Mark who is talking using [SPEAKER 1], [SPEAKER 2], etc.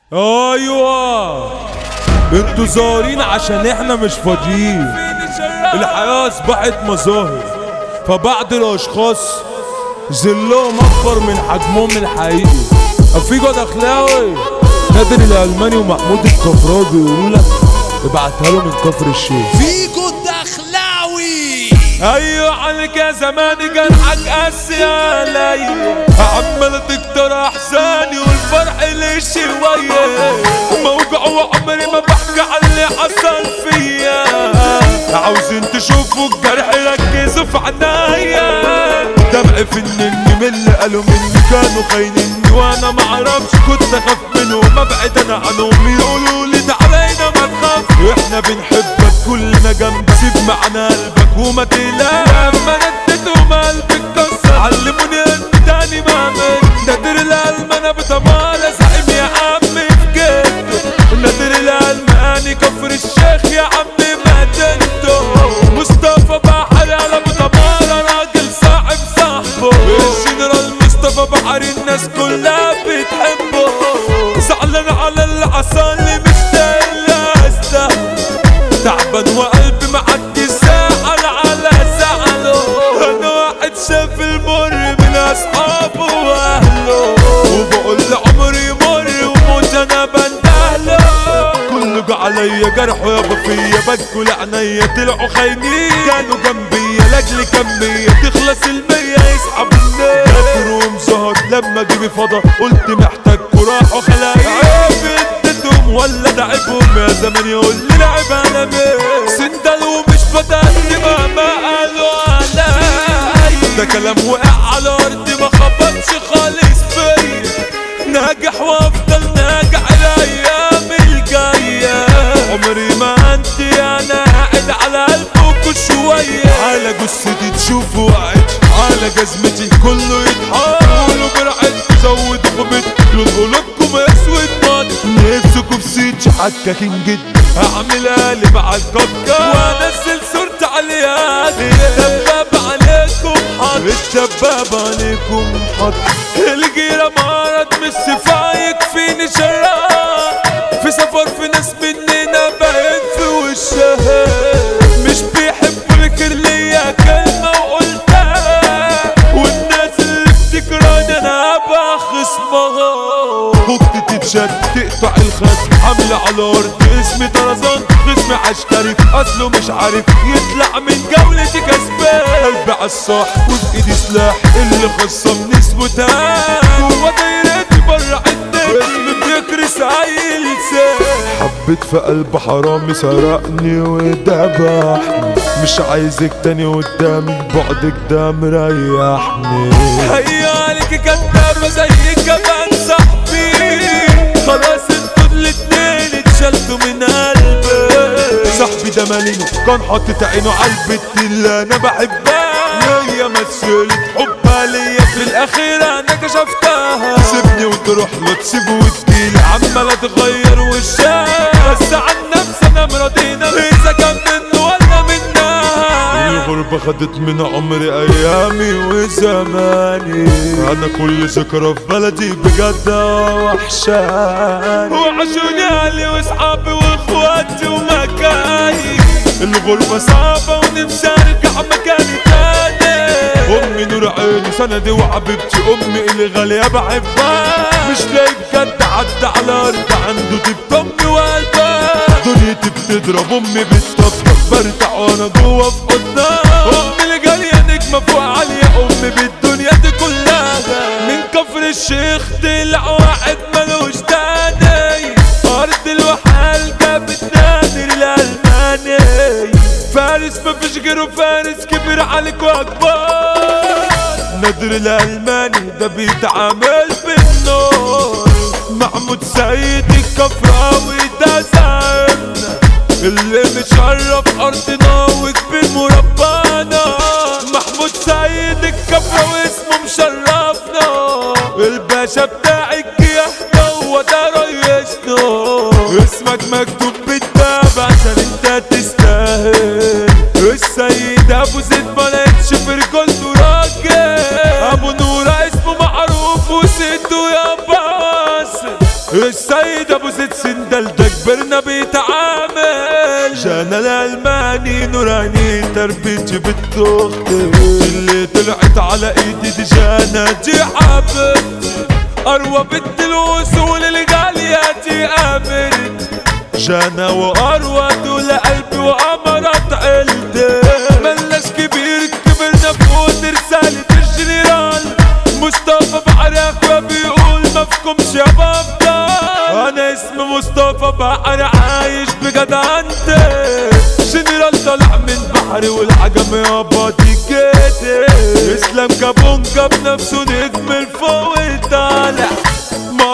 [SPEAKER 1] ايوه انتوا زارين عشان احنا مش فاضيين. الحياة اصبحت مظاهر، فبعض الاشخاص ذلهم اكبر من حجمهم الحقيقي. افيجو دخلاوي نادر الالماني ومحمود الكفراوي بيقولوا لك ابعتها له من كفر الشيخ.
[SPEAKER 2] فيجو دخلاوي
[SPEAKER 1] ايوه عليك يا زماني جرحك قاسي عليا، عمال تكتر احزاني والفرح ليه شويه موجوع وعمري ما بحكي عن اللي حصل فيا. عاوزين تشوفوا الجرح ركزوا في عنايا، دمعي في النني من اللي قالوا مني كانوا خاينيني وانا معرفش كنت اخاف منهم ابعد انا عنهم. يقولوا لي تعالينا ما تخاف احنا بنحبك كلنا جنبك سيب معنا قلبك وما تقلقش. لما نديتهم قلبي اتكسر علموني انت تاني ما عملت. نادر الالماني بطمالة زعيم يا عم في جده، نادر الالماني كفر الشيخ يا عم مدينته. مصطفى بحري على ابو طمالة راجل صاحب صاحبه، الجنرال مصطفى بحري الناس كلها بتحبه. زعلان على اللي حصل لي مشتاق لأسده، تعبان وقلبي معدي زعل على زعله. انا واحد شاف المر من اصحابه واهله، وبقول لعمري مر وموت انا بندهله. كله جه عليا جرح ويابا فيا بكوا لعنيا طلعوا خاينين كانوا جنبيا لاجل كمية تخلص المية يسحبوا الناس. جاتهم ظهر لما جيبي فضا قلت محتاجكوا راحوا خلايا. اديتهم ولا دعبهم يا زمان يقول لي لعب على مين سندل ومش بتقدم مهما قالوا علي. ده كلام وقع على ارضي ما خبطش خالص فيا، ناجح وافضل ناجح الايام الجايه. عمري ما انتي انا قاعد على قلبكوا شويه، على جثتي تشوفوا وقعت على جزمتي كله يضحك. قولوا برعتكوا زودوا خبتكوا لون قلوبكم اسود ماضي. نفسكوا في سيتش حكاكين جدا هعمل قالب على الكبكة وانزل صورتي عليها. الدباب عليكم حط، الدباب عليكم حط. الجيرة مرض مش سفايك فيني شراء، في سفر في ناس مننا باين في وشها مش بيحبوا الخير ليا كلمة وقلتها، والناس اللي بتكرهني انا ابقى خصمها. اختي تتشد تقطع الخد حملة على ارض اسمي طرزان خصمي عشتري اصله مش عارف يطلع من جولتي كسبان. قلبي عالصاح وفي ايدي سلاح اللي خصمني اسمه تاه، جوا دايرتي برا عدتي اللي بيكرس اي لسان. حبيت في قلب حرامي سرقني وذبحني، مش عايزك تاني قدامي بعدك ده مريحني. هيا عليك كداب زيك كمان صاحبي، خلاص انتوا الاتنين اتشالتوا من قلبي. صاحبي ده ماليني كان حاطط عينه عالبت اللي انا بحبها، هي مثلت حبها ليا في الاخير انا كشفتها. سيبني وتروح له تسيبه وتجيلي عمالة تغير وشها، بس عن نفسي انا مرضينا اذا كان منه ولا منها. الغربة خدت من عمري ايامي وزماني، انا كل ذكرى في بلدي بجد وحشاني. وحشوني اهلي واصحابي واخواتي ومكاني، الغربة صعبة ونفسي ارجع مكاني تاني. امي نور عيني سندي وحبيبتي امي اللي غالية بحبها، مش لاقي بجد حد على ارض عنده طيبة امي وقلبها. دنيتي بتضرب امي بتطبطب برتاح وانا جوا في حضنها. امي اللي جالية نجمة فوق عالية امي بالدنيا دي كلها. من كفر الشيخ طلع واحد ملوش تاني، ارض الوحال جابت نادر الالماني. فارس مفيش غيره فارس كبير عليك واكبر، نادر الالماني ده بيتعامل بالنور. محمود سيد الكفراوي ده زعيمنا اللي مشرف ارضنا وكبير مربانا. محمود سيد الكفراوي اسمه مشرفنا، الباشا بتاع الجيح هو ده ريسنا. اسمك مكتوب بالدهب عشان انت تستاهل، السيد ابو زيد ملقتش في رجولته راجل. ابو نورة اسمه معروف وسيده يا باص، السيد ده ابو زيد سندل ده كبرنا بيتعامل. جانا الالماني نوراني تربيتي بالتخت اللي طلعت على ايدي دي جانا دي حبت اروى بنت الوصول الغالية دي امرت. جانا واروى دول قلبي وامرت عيلتي. ملاش كبير كبرنا فوق رسالة الجنرال مصطفى بعرق بيقول مفكمش يا بابا. انا اسمي مصطفى بحر عايش بجدعنتي. جنرال طلع من بحري والعجم يابا دي جيتي. اسلام كابونجا بنفسه نجم الفوق طالع